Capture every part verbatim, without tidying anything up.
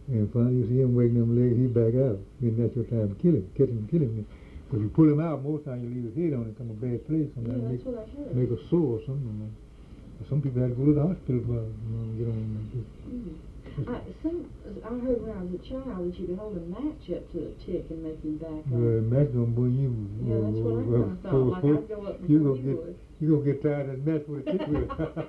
And finally you see him wagging them legs, he back out. Then that's your time to kill him, catch him, kill him. But you pull him out, most times you leave his head on it, come a bad place. Yeah, make, that's what I heard. Make a sore or something. Some people have to go to the hospital for you know, get on like this. Mm. I, some, I heard when I was a child that you could hold a match up to a tick and make him back up. Well, match gonna bring you. Yeah, that's what I kind of thought. Like I'd go up before you he gonna get, would. You gonna get tired of that match with a tick with.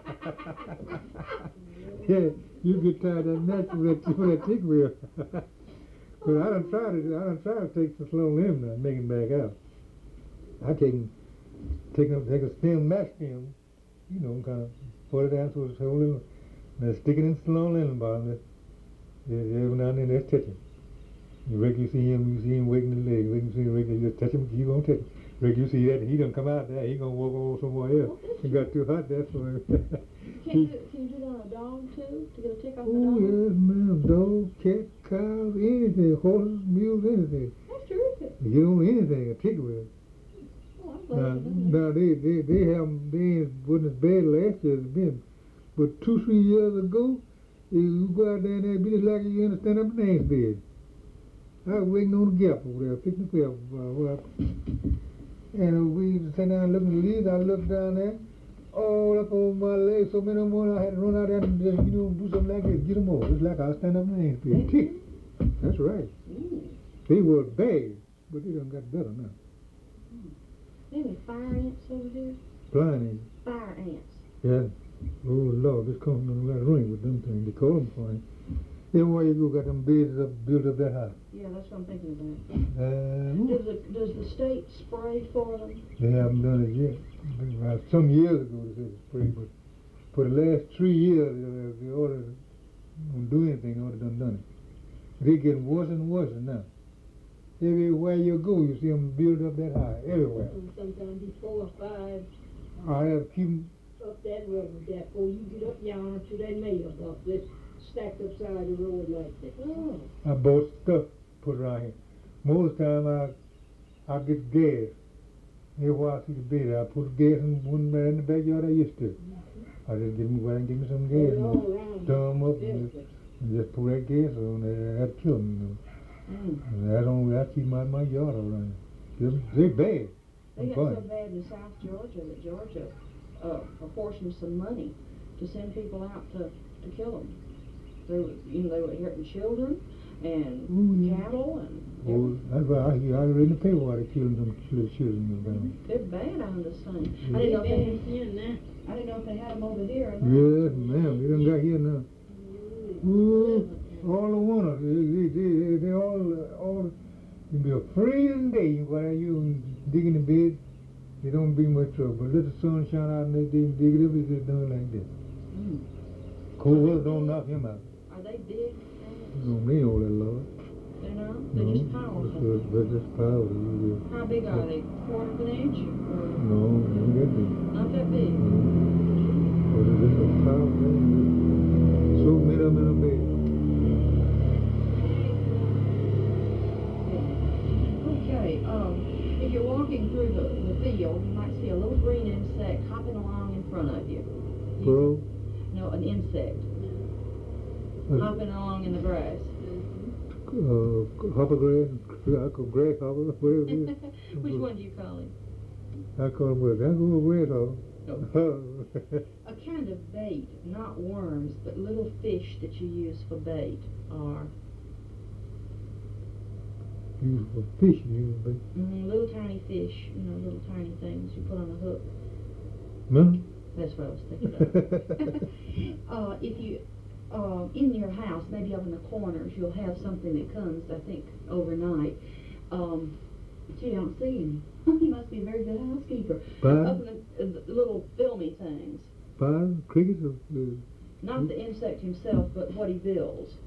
Yeah, you get tired of that match with that, with that tick with. But I done tried to, I done tried to take some slow limb now and make him back out. I take him, take him, take a stem, match stem, you know, kind of put it down so it's holding, and stick it in slow limb bottom. That, every now and then that's touching. You reckon you see him, you see him waking his leg, reckon you see him waking, you just touch him, you gonna touch him. Reckon you see that, he done come out there, he gonna walk over somewhere else. He got too hot there for him. Can you, can you do that on a dog too, to get a tick off the Oh, dog? yes, ma'am. Dog, cat, cows, anything, horses, mules, anything. That's terrific. You get on anything, a tick with. Oh, I'm Now, glad you done that. now they, they, they have, they ain't, wasn't as bad last year as it's been. But two, three years ago, you go out there and it'd be just like you in a stand-up dance bed. I was waiting on the gap over there, fixing the gap. Uh, and uh, we sat down looking at the leaves, I looked down there, all up on my legs, so many more, I had to run out there and, uh, you know, do something like this, get them over. It's like I was stand-up dance bed. Tick. That's right. Mm. They were bad, but they done got better now. Any fire ants over here? Blind ants. Fire ants. Yeah. Oh, Lord, this comes from the ring with them things. They call them flying. Everywhere you go, got them beds up, built up that high. Yeah, that's what I'm thinking about. Uh, Does the, does the state spray for them? they haven't done it yet. About some years ago they said it's free, but for the last three years, uh, the order don't do anything, the order done done it. They're getting worse and worse now. Everywhere you go, you see them built up that high, everywhere. And sometimes be four or five I have to keep them. up that road there before you get up yonder to that mailbox that's stacked upside the road like that. Oh. I bought stuff put around here. Most time I I get gas. Everywhere I see the bed, I put gas in one man in the backyard I used to. I just give me go and give me some gas and all around stir them up and just, and just pour that gas on there. That'd kill them. You know. Mm. And I don't. I keep my my yard around. They're, they're bad. They got Fun. so bad in South Georgia that Georgia uh, apportioned some money to send people out to, to kill them. They were, you know, they were hurting children and Ooh, yeah. cattle and Oh, that's why I, I read in the paper why they killing some little children around. they're bad on this thing. Yeah. I didn't know if They they, been now. I didn't know if they had them over here or not. Yes, ma'am. They done got here now. Ooh, all the winter. They, they, they, they all, all, you be a freezing day while you dig in the bed. They don't be much trouble. But let the sun shine out and they, they dig it up, it's just done like this. Mm. Cold weather don't knock him out. Are they big? You don't need all that, Lord. They're not? They're just powerful. That's, that's just power. You How big are they? Quarter of an inch? Or no, don't get me. not that big? But it's just a power thing. So many of them in a bed. Okay, um, if you're walking through the, the field, you might see a little green insect hopping along in front of you. You- Bro, No, an insect hopping along in the grass. uh, hopper grass, I call grasshopper, whatever it is. Which one do you call him? I call them what? I call them grasshopper. A kind of bait, not worms, but little fish that you use for bait are Use for fishing, use bait. mm, little tiny fish, you know, little tiny things you put on a hook. No? That's what I was thinking of. uh, if you, uh, in your house, maybe up in the corners, you'll have something that comes, I think, overnight. Um, gee, I don't see him. He must be a very good housekeeper. Spider? Up in the, uh, the little filmy things. Spider? Crickets? Or, uh, Not the insect himself, but what he builds.